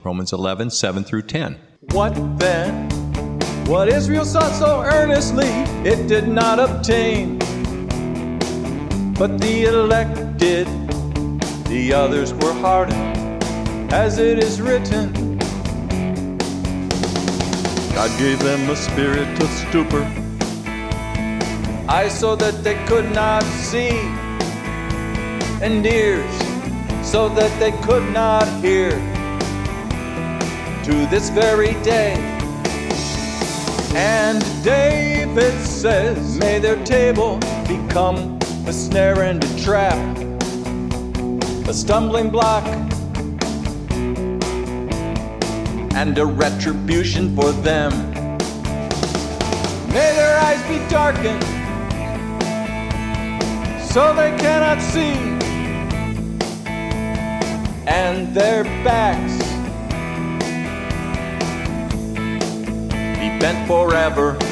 Romans 11:7 through 10. What then? What Israel sought so earnestly, it did not obtain. But the elect did, the others were hardened, as it is written. God gave them a spirit of stupor, eyes so that they could not see, and ears so that they could not hear. To this very day. And David says, may their table become a snare and a trap, a stumbling block and a retribution for them. May their eyes be darkened so they cannot see, and their backs be bent forever.